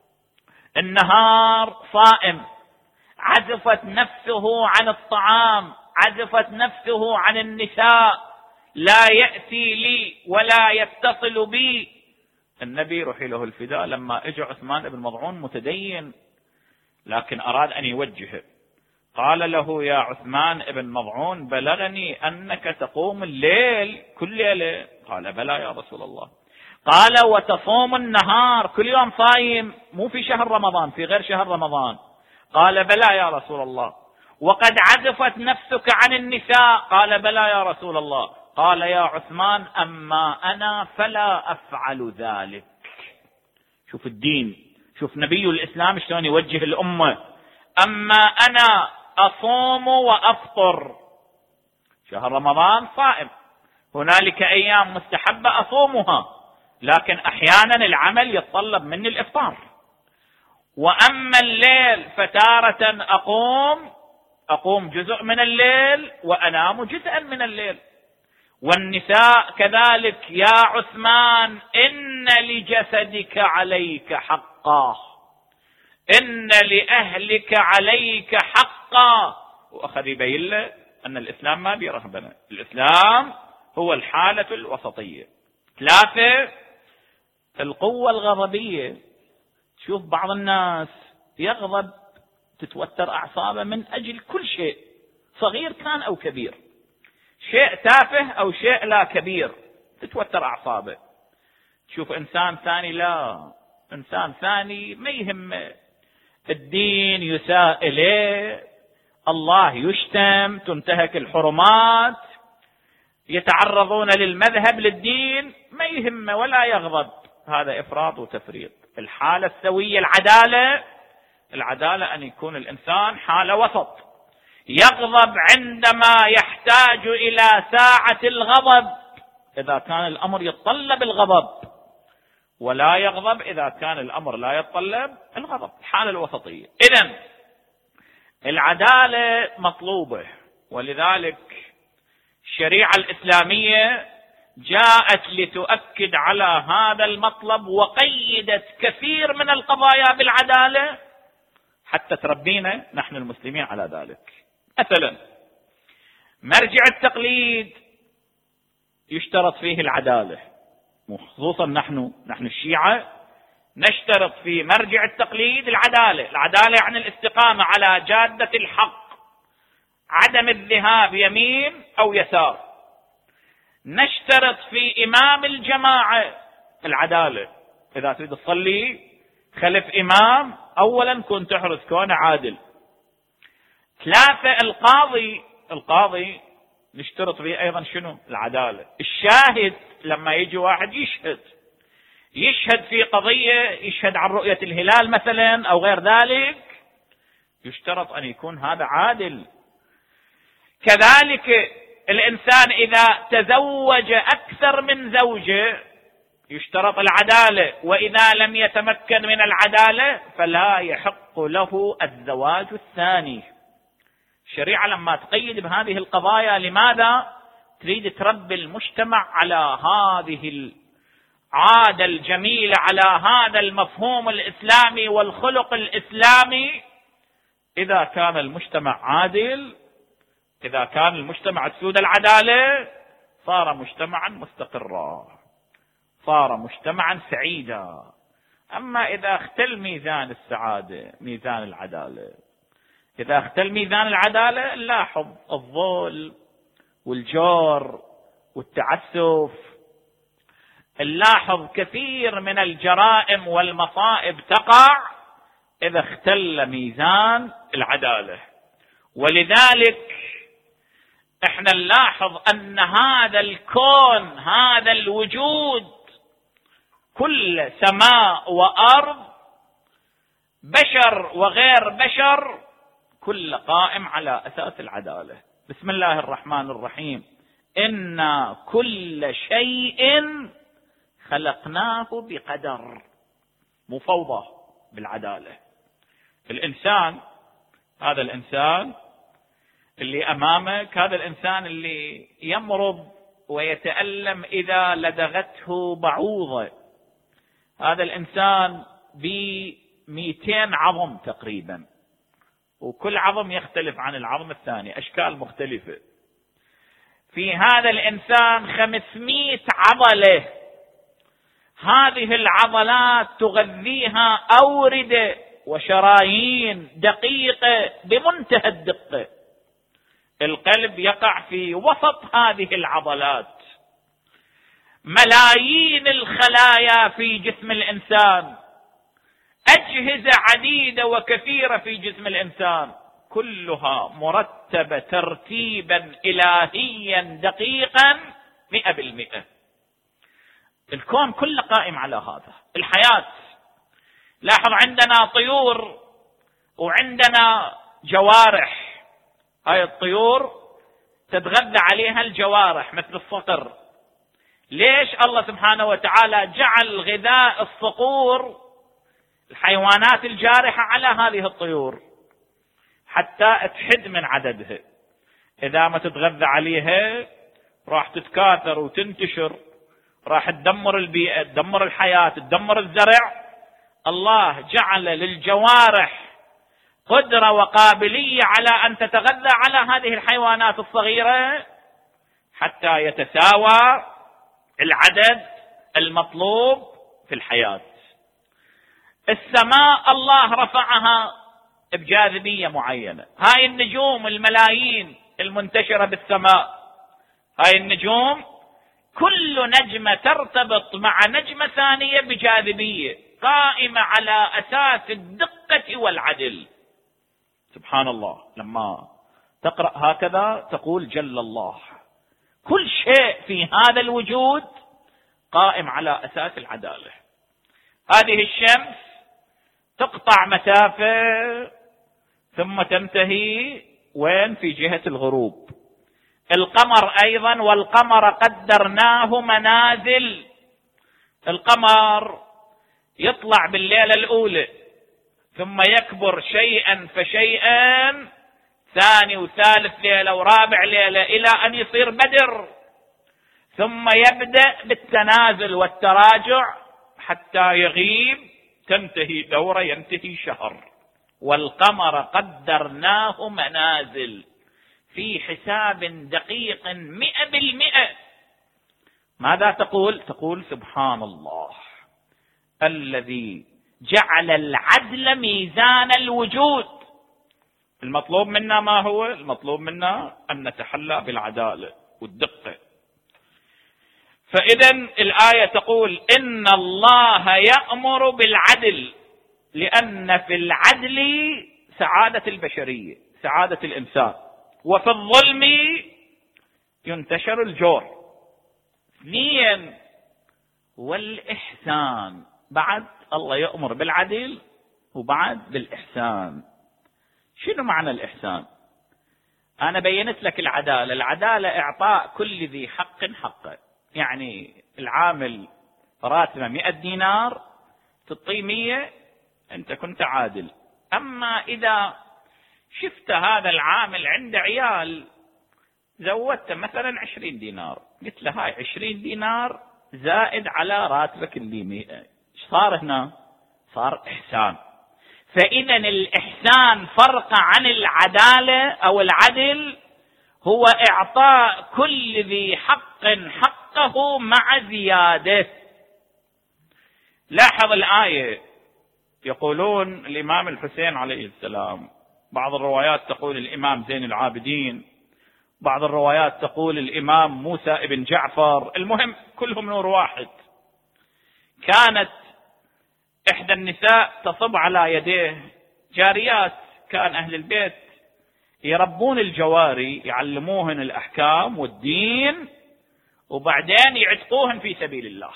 النهار صائم، عزفت نفسه عن الطعام، عزفت نفسه عن النساء، لا يأتي لي ولا يتصل بي. النبي رحي له الفداء لما اجى عثمان بن مضعون متدين، لكن أراد أن يوجهه، قال له يا عثمان بن مضعون بلغني أنك تقوم الليل كل ليلة. قال بلى يا رسول الله. قال وتصوم النهار، كل يوم صايم، مو في شهر رمضان، في غير شهر رمضان. قال بلى يا رسول الله. وقد عزفت نفسك عن النساء. قال بلى يا رسول الله. قال يا عثمان أما أنا فلا أفعل ذلك. شوف الدين، شوف نبي الإسلام شلون يوجه الأمة. أما أنا أصوم وأفطر، شهر رمضان صائم، هنالك أيام مستحبة أصومها، لكن أحيانا العمل يتطلب مني الإفطار. وأما الليل فتارة أقوم أقوم جزء من الليل وأنام جزءا من الليل. والنساء كذلك. يا عثمان إن لجسدك عليك حقا، إن لأهلك عليك حقا. وأخذ يبين له أن الإسلام ما بيرهبنا، الإسلام هو الحالة الوسطية. ثلاثة، القوة الغضبية. شوف بعض الناس يغضب تتوتر أعصابه من أجل كل شيء، صغير كان أو كبير، شيء تافه أو شيء لا كبير تتوتر أعصابه. تشوف إنسان ثاني لا، إنسان ثاني ما يهمه، الدين يساء إليه، الله يشتم، تنتهك الحرمات، يتعرضون للمذهب للدين، ما يهمه ولا يغضب. هذا إفراط وتفريط. الحالة السوية العدالة. العدالة أن يكون الإنسان حالة وسط، يغضب عندما يحتاج إلى ساعة الغضب إذا كان الأمر يتطلب الغضب، ولا يغضب إذا كان الأمر لا يتطلب الغضب. الحالة الوسطية. إذن العدالة مطلوبة، ولذلك الشريعة الإسلامية جاءت لتؤكد على هذا المطلب، وقيدت كثير من القضايا بالعدالة حتى تربينا نحن المسلمين على ذلك. مثلا مرجع التقليد يشترط فيه العدالة، خصوصا نحن نحن الشيعة نشترط في مرجع التقليد العدالة. العدالة يعني الاستقامة على جادة الحق، عدم الذهاب يمين أو يسار. نشترط في إمام الجماعة العدالة، إذا تريد تصلي خلف إمام أولا كن تحرص كونه عادل، ثلاثة، القاضي القاضي نشترط فيه أيضا شنو؟ العدالة. الشاهد لما يجي واحد يشهد يشهد في قضية، يشهد عن رؤية الهلال مثلا أو غير ذلك، يشترط أن يكون هذا عادل. كذلك الإنسان إذا تزوج أكثر من زوجة يشترط العدالة، وإذا لم يتمكن من العدالة فلا يحق له الزواج الثاني. الشريعة لما تقيد بهذه القضايا لماذا؟ تريد تربي المجتمع على هذه العادة الجميلة، على هذا المفهوم الإسلامي والخلق الإسلامي. إذا كان المجتمع عادل، إذا كان المجتمع تسود العدالة، صار مجتمعا مستقرا، صار مجتمعا سعيدا. أما إذا اختل ميزان السعادة، ميزان العدالة، إذا اختل ميزان العدالة، نلاحظ الظلم والجور والتعسف، نلاحظ كثير من الجرائم والمصائب تقع إذا اختل ميزان العدالة. ولذلك احنا نلاحظ أن هذا الكون، هذا الوجود، كل سماء وأرض، بشر وغير بشر، كل قائم على أساس العدالة. بسم الله الرحمن الرحيم: إنا كل شيء خلقناه بقدر. مفوضة بالعدالة. الإنسان، هذا الإنسان اللي أمامك، هذا الإنسان اللي يمرض ويتألم إذا لدغته بعوضة، هذا الإنسان بمئتين عظم تقريبا، وكل عظم يختلف عن العظم الثاني، أشكال مختلفة. في هذا الإنسان خمسمائة عضلة، هذه العضلات تغذيها أوردة وشرايين دقيقة بمنتهى الدقة. القلب يقع في وسط هذه العضلات. ملايين الخلايا في جسم الإنسان، أجهزة عديدة وكثيرة في جسم الإنسان، كلها مرتبة ترتيبا إلهيا دقيقا مئة بالمئة. الكون كله قائم على هذا. الحياة، لاحظ عندنا طيور وعندنا جوارح. هاي الطيور تتغذى عليها الجوارح مثل الصقر. ليش الله سبحانه وتعالى جعل غذاء الصقور، الحيوانات الجارحة، على هذه الطيور؟ حتى تحد من عددها. إذا ما تتغذى عليها راح تتكاثر وتنتشر، راح تدمر البيئة، تدمر الحياة، تدمر الزرع. الله جعل للجوارح قدرة وقابلية على أن تتغذى على هذه الحيوانات الصغيرة حتى يتساوى العدد المطلوب في الحياة. السماء الله رفعها بجاذبية معينة. هاي النجوم الملايين المنتشرة بالسماء، هاي النجوم كل نجمة ترتبط مع نجمة ثانية بجاذبية قائمة على أساس الدقة والعدل. سبحان الله، لما تقرأ هكذا تقول جل الله. كل شيء في هذا الوجود قائم على أساس العدالة. هذه الشمس تقطع مسافة ثم تنتهي وين؟ في جهة الغروب. القمر أيضا، والقمر قدرناه منازل. القمر يطلع بالليلة الأولى ثم يكبر شيئا فشيئا، ثاني وثالث ليلة ورابع ليلة، إلى أن يصير بدر، ثم يبدأ بالتنازل والتراجع حتى يغيب، تنتهي دورة، ينتهي شهر. والقمر قدرناه منازل في حساب دقيق مئة بالمئة. ماذا تقول؟ تقول سبحان الله الذي جعل العدل ميزان الوجود. المطلوب منا ما هو؟ المطلوب منا أن نتحلى بالعدالة والدقة. فإذا الآية تقول إن الله يأمر بالعدل، لأن في العدل سعادة البشرية، سعادة الإنسان. وفي الظلم ينتشر الجور. اثنين، والإحسان، بعد الله يأمر بالعدل وبعد بالإحسان. شنو معنى الإحسان؟ أنا بينت لك العدالة. العدالة إعطاء كل ذي حق حقه، يعني العامل راتبه مئة دينار تعطيه مية، أنت كنت عادل. أما إذا شفت هذا العامل عنده عيال زودته مثلا عشرين دينار، قلت له هاي عشرين دينار زائد على راتبك اللي مئة، ايش صار هنا؟ صار إحسان. فإذا الإحسان فرق عن العدالة أو العدل هو إعطاء كل ذي حق حقه مع زيادة. لاحظ الآية، يقولون الإمام الحسين عليه السلام، بعض الروايات تقول الإمام زين العابدين، بعض الروايات تقول الإمام موسى ابن جعفر، المهم كلهم نور واحد. كانت إحدى النساء تصب على يديه جاريات، كان أهل البيت يربون الجواري، يعلموهن الأحكام والدين وبعدين يعتقوهن في سبيل الله.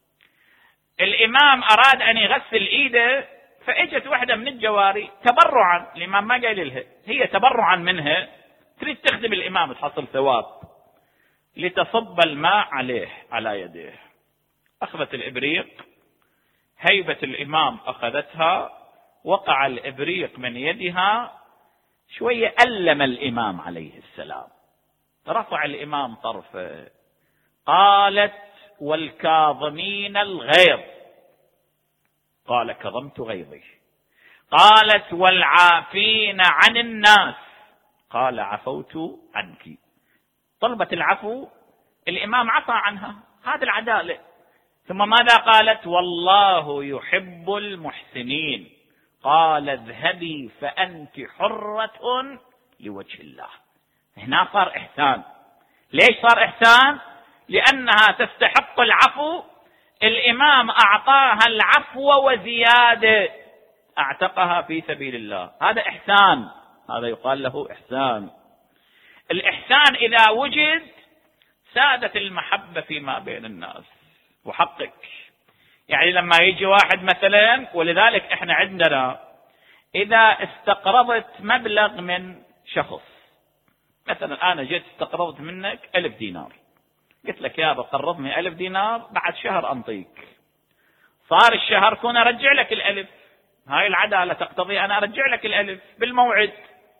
الإمام أراد أن يغسل إيده، فإجت واحدة من الجواري تبرعا، الإمام ما قال لها، هي تبرعا منها تريد تخدم الإمام تحصل ثواب، لتصب الماء عليه على يديه. أخذت الإبريق، هيبة الإمام أخذتها، وقع الإبريق من يدها، شوية ألم الإمام عليه السلام، رفع الإمام طرفه، قالت والكاظمين الغيظ، قال كظمت غيظي. قالت والعافين عن الناس، قال عفوت عنك. طلبت العفو، الإمام عفى عنها، هذا العدالة. ثم ماذا قالت؟ والله يحب المحسنين، قال اذهبي فأنت حرة لوجه الله. هنا صار إحسان. ليش صار إحسان؟ لأنها تستحق العفو، الإمام أعطاها العفو وزيادة، أعتقها في سبيل الله، هذا إحسان، هذا يقال له إحسان. الإحسان إذا وجد سادت المحبة فيما بين الناس وحقك. يعني لما يجي واحد مثلا، ولذلك احنا عندنا إذا استقرضت مبلغ من شخص، مثلا أنا جيت استقرضت منك ألف دينار، قلت لك يا بقرضني ألف دينار بعد شهر أنطيك، صار الشهر كون أرجع لك الألف، هاي العدالة تقتضي أنا أرجع لك الألف بالموعد.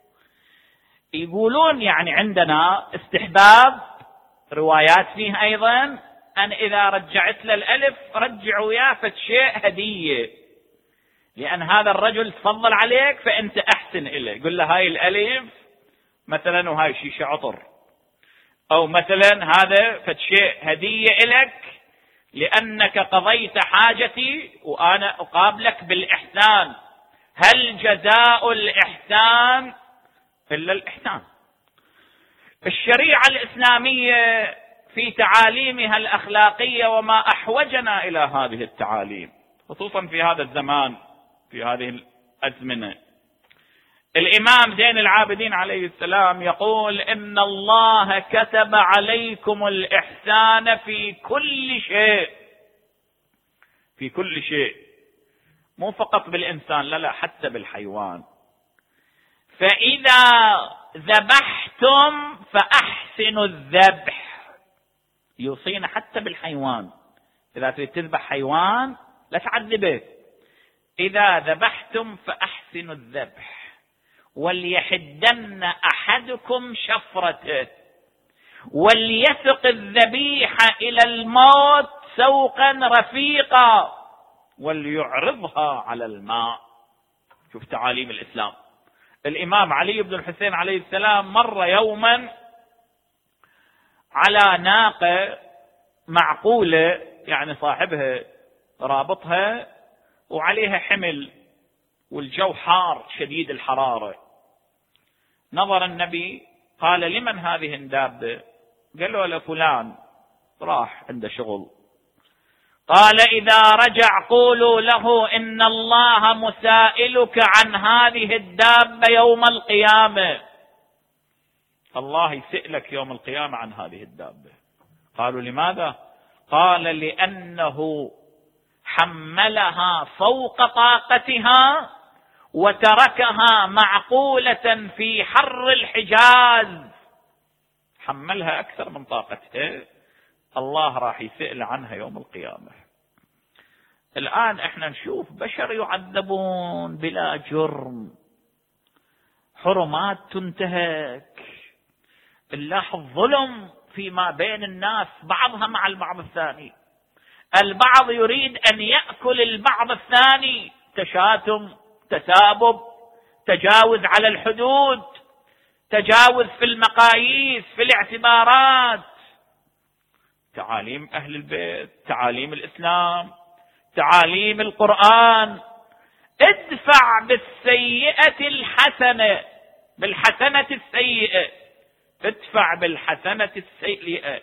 يقولون يعني عندنا استحباب، روايات فيه أيضا أن إذا رجعت له الألف رجع وياه فد شيء هدية، لأن هذا الرجل تفضل عليك فأنت أحسن إليه، قل له هاي الألف مثلا وهاي شيشة عطر، أو مثلا هذا فد شيء هدية إلك لأنك قضيت حاجتي وأنا أقابلك بالإحسان. هل جزاء الإحسان إلا الإحسان؟ الشريعة الإسلامية في تعاليمها الأخلاقية، وما أحوجنا إلى هذه التعاليم خصوصا في هذا الزمان في هذه الأزمنة. الإمام زين العابدين عليه السلام يقول إن الله كتب عليكم الإحسان في كل شيء، في كل شيء، مو فقط بالإنسان، لا لا حتى بالحيوان. فإذا ذبحتم فأحسنوا الذبح، يوصينا حتى بالحيوان، إذا تريد تذبح حيوان لا تعذبه، إذا ذبحتم فأحسنوا الذبح، وليحدن أحدكم شفرته، وليسق الذبيحة إلى الموت سوقا رفيقا، وليعرضها على الماء. شوف تعاليم الإسلام. الإمام علي بن الحسين عليه السلام مر يوما على ناقة معقولة، يعني صاحبها رابطها وعليها حمل والجو حار شديد الحرارة. نظر النبي قال لمن هذه الدابة؟ قال له لفلان، راح عنده شغل. قال إذا رجع قولوا له إن الله مسائلك عن هذه الدابة يوم القيامة. الله يسألك يوم القيامة عن هذه الدابة. قالوا لماذا؟ قال لأنه حملها فوق طاقتها وتركها معقولة في حر الحجاز، حملها أكثر من طاقتها، الله راح يسأل عنها يوم القيامة. الآن احنا نشوف بشر يعذبون بلا جرم، حرمات تنتهك، نلاحظ ظلم فيما بين الناس بعضها مع البعض الثاني، البعض يريد أن يأكل البعض الثاني، تشاتم، تسابب، تجاوز على الحدود، تجاوز في المقاييس، في الاعتبارات. تعاليم أهل البيت، تعاليم الإسلام، تعاليم القرآن، ادفع بالسيئة الحسنة بالحسنة السيئة، ادفع بالحسنة السيئة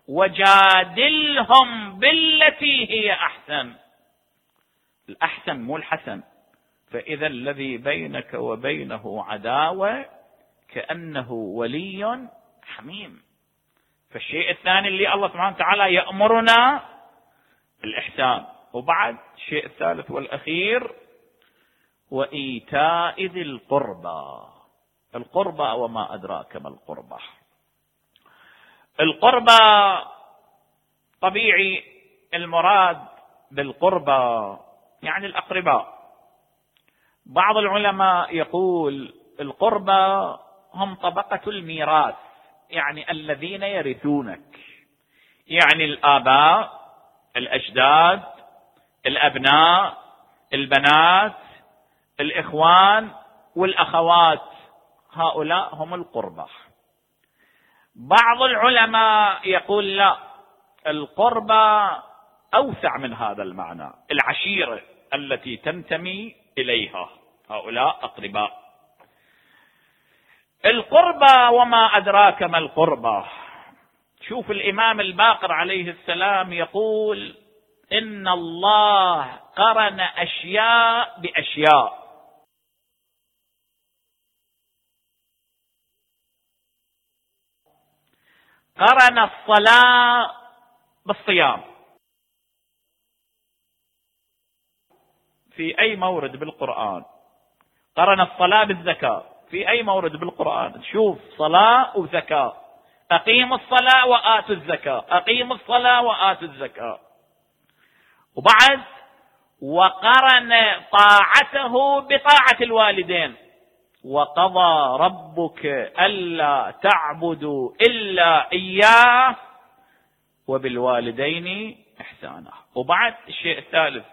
وجادلهم بالتي هي أحسن. الأحسن مو الحسن، فإذا الذي بينك وبينه عداوة كأنه ولي حميم. فالشيء الثاني اللي الله سبحانه وتعالى يأمرنا الإحسان. وبعد الشيء الثالث والأخير وإيتاء ذي القربى. القربى وما أدراك ما القربى. القربى طبيعي المراد بالقربى يعني الأقرباء. بعض العلماء يقول القربى هم طبقة الميراث، يعني الذين يرثونك، يعني الآباء، الأجداد، الأبناء، البنات، الإخوان والأخوات، هؤلاء هم القربى. بعض العلماء يقول لا، القربى أوسع من هذا المعنى، العشيرة التي تنتمي إليها، هؤلاء أقرباء. القربى وما أدراك ما القربى. شوف الإمام الباقر عليه السلام يقول إن الله قرن أشياء بأشياء. قرن الصلاة بالصيام في أي مورد بالقرآن، قرن الصلاة بالزكاة في أي مورد بالقرآن. شوف صلاة وزكاة، أقيموا الصلاة وآتوا الزكاة، أقيموا الصلاة وآتوا الزكاة. وبعد وقرن طاعته بطاعة الوالدين، وقضى ربك ألا تعبدوا إلا إياه وبالوالدين إحسانا. وبعد الشيء الثالث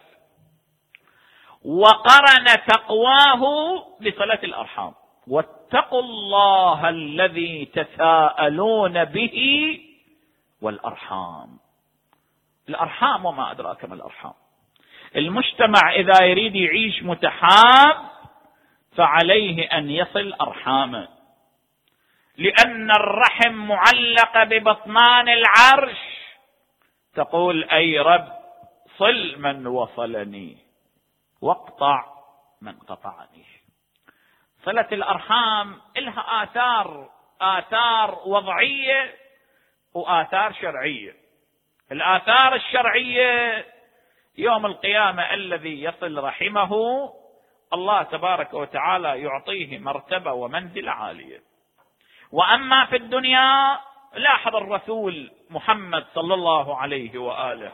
وقرن تقواه بصلة الأرحام، واتقوا الله الذي تساءلون به والأرحام. الأرحام وما أدراك ما الأرحام. المجتمع إذا يريد يعيش متحاب فعليه أن يصل أرحامه، لأن الرحم معلقة ببطنان العرش، تقول أي رب صل من وصلني واقطع من قطعني. صلة الأرحام لها آثار، آثار وضعية وآثار شرعية. الآثار الشرعية يوم القيامة الذي يصل رحمه الله تبارك وتعالى يعطيه مرتبة ومنزلة عالية. وأما في الدنيا لاحظ الرسول محمد صلى الله عليه وآله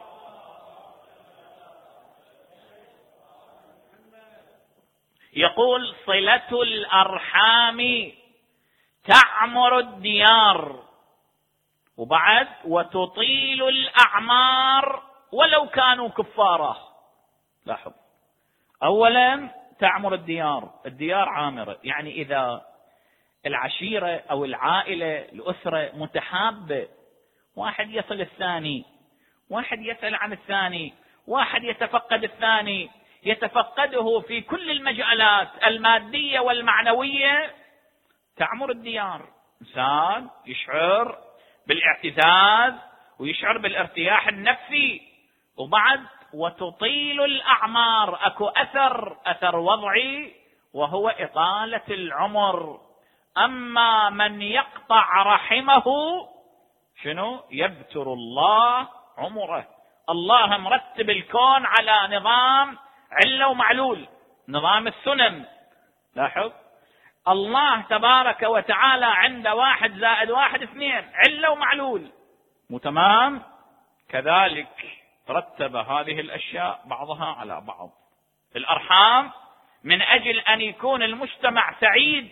يقول صلة الأرحام تعمر الديار، وبعد وتطيل الأعمار ولو كانوا كفارا. لاحظ، أولا تعمر الديار، الديار عامرة، يعني إذا العشيرة أو العائلة الأسرة متحابة، واحد يصل الثاني، واحد يسأل عن الثاني، واحد يتفقد الثاني، يتفقده في كل المجالات المادية والمعنوية، تعمر الديار. إنسان يشعر بالاعتزاز ويشعر بالارتياح النفسي وبعد وتطيل الأعمار، أكو أثر أثر وضعي وهو إطالة العمر. أما من يقطع رحمه شنو؟ يبتر الله عمره. الله مرتب الكون على نظام علة ومعلول، نظام السنن. لاحظ، الله تبارك وتعالى عنده واحد زائد واحد اثنين، علة ومعلول، مو تمام؟ كذلك رتب هذه الأشياء بعضها على بعض. الأرحام من أجل أن يكون المجتمع سعيد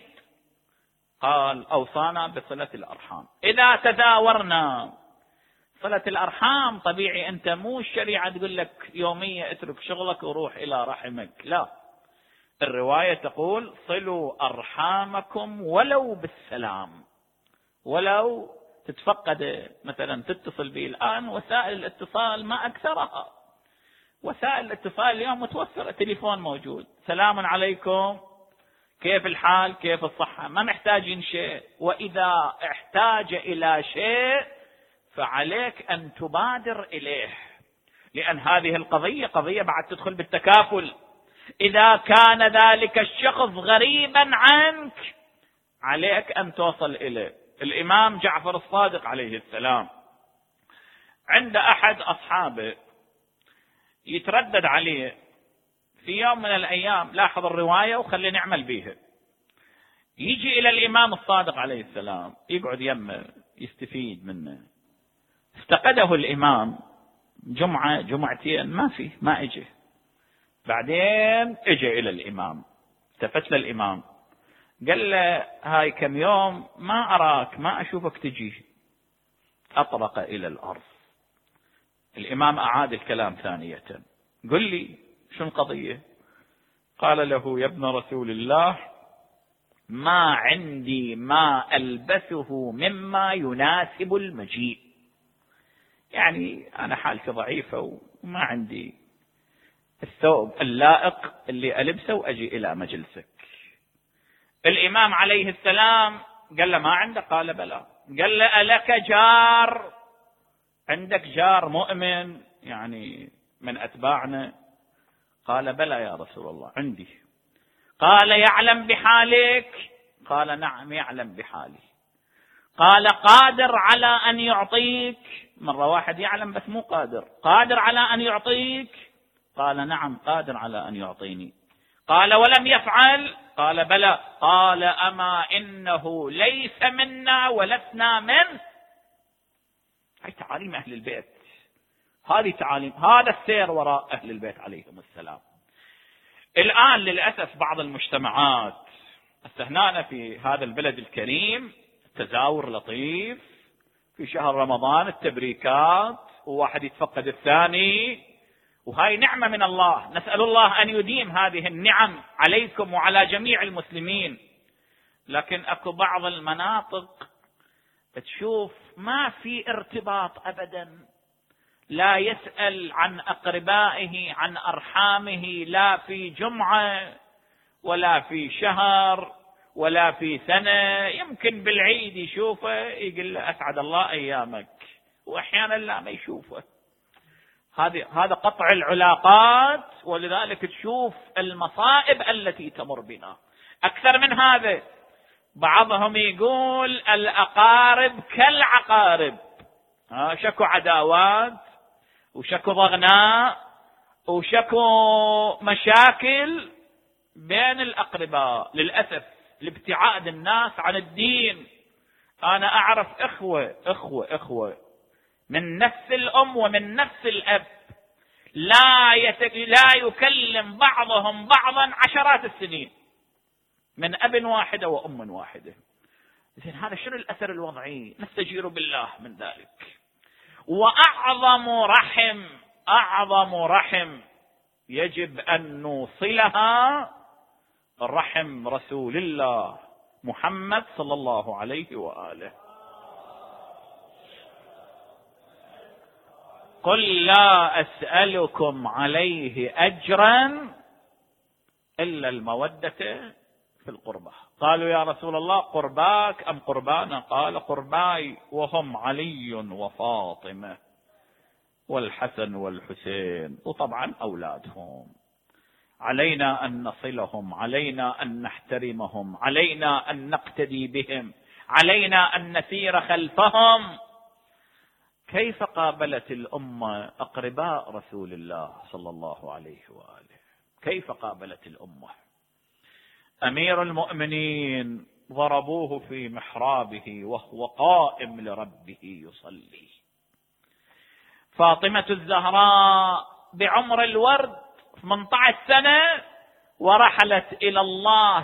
قال أوصانا بصلة الأرحام. إذا تداورنا صلة الأرحام، طبيعي أنت مو الشريعة تقول لك يومية اترك شغلك وروح إلى رحمك، لا، الرواية تقول صلوا أرحامكم ولو بالسلام. ولو تتفقد مثلا تتصل به الآن، وسائل الاتصال ما أكثرها، وسائل الاتصال اليوم متوفرة، تليفون موجود، سلام عليكم، كيف الحال، كيف الصحة، ما محتاجين شيء. وإذا احتاج إلى شيء فعليك أن تبادر إليه، لأن هذه القضية قضية بعد تدخل بالتكافل. إذا كان ذلك الشخص غريبا عنك عليك أن توصل إليه. الإمام جعفر الصادق عليه السلام عند أحد أصحابه يتردد عليه في يوم من الأيام، لاحظ الرواية وخلي نعمل بيها، يجي إلى الإمام الصادق عليه السلام يقعد يمه يستفيد منه. افتقده الإمام جمعة جمعتين ما فيه، ما اجي. بعدين اجى إلى الإمام، التفت للإمام قال له هاي كم يوم ما أراك، ما أشوفك تجي. أطرق إلى الأرض. الإمام أعاد الكلام ثانية، قل لي شو القضية؟ قال له يا ابن رسول الله ما عندي ما ألبسه مما يناسب المجيء، يعني أنا حالتي ضعيفة وما عندي الثوب اللائق اللي ألبسه وأجي إلى مجلسك. الإمام عليه السلام قال له ما عنده؟ قال بلى. قال له ألك جار؟ عندك جار مؤمن يعني من أتباعنا؟ قال بلى يا رسول الله عندي. قال يعلم بحالك؟ قال نعم يعلم بحالي. قال قادر على أن يعطيك؟ مرة واحد يعلم بس مو قادر، قادر على أن يعطيك؟ قال نعم قادر على أن يعطيني. قال ولم يفعل؟ قال بلى. قال أما إنه ليس منا ولسنا منه. هاي تعاليم أهل البيت، هذه تعاليم، هذا السير وراء أهل البيت عليهم السلام. الآن للأسف بعض المجتمعات استهنانا في هذا البلد الكريم، التزاور لطيف في شهر رمضان، التبريكات، وواحد يتفقد الثاني، وهاي نعمة من الله، نسأل الله أن يديم هذه النعم عليكم وعلى جميع المسلمين. لكن أكو بعض المناطق تشوف ما في ارتباط أبدا، لا يسأل عن أقربائه عن أرحامه، لا في جمعة ولا في شهر ولا في سنة، يمكن بالعيد يشوفه يقول له أسعد الله أيامك، وأحيانا لا ما يشوفه. هذا هذا قطع العلاقات، ولذلك تشوف المصائب التي تمر بنا. أكثر من هذا، بعضهم يقول الأقارب كالعقارب، شكو عداوات وشكو ضغناء وشكو مشاكل بين الأقرباء. للأسف لابتعاد الناس عن الدين. أنا أعرف إخوة إخوة إخوة من نفس الأم ومن نفس الأب لا يتك... لا يكلم بعضهم بعضا عشرات السنين، من أب واحدة وأم واحدة. زين هذا شنو الأثر الوضعي؟ نستجير بالله من ذلك. وأعظم رحم أعظم رحم يجب أن نوصلها رحم رسول الله محمد صلى الله عليه وآله. قل لا أسألكم عليه أجرا إلا المودة في القربى. قالوا يا رسول الله قرباك أم قربانا؟ قال قرباي وهم علي وفاطمة. والحسن والحسين وطبعا أولادهم. علينا أن نصلهم، علينا أن نحترمهم، علينا أن نقتدي بهم، علينا أن نسير خلفهم. كيف قابلت الأمة أقرباء رسول الله صلى الله عليه وآله؟ كيف قابلت الأمة؟ أمير المؤمنين ضربوه في محرابه وهو قائم لربه يصلي. فاطمة الزهراء بعمر الورد ثمانية عشر سنة ورحلت إلى الله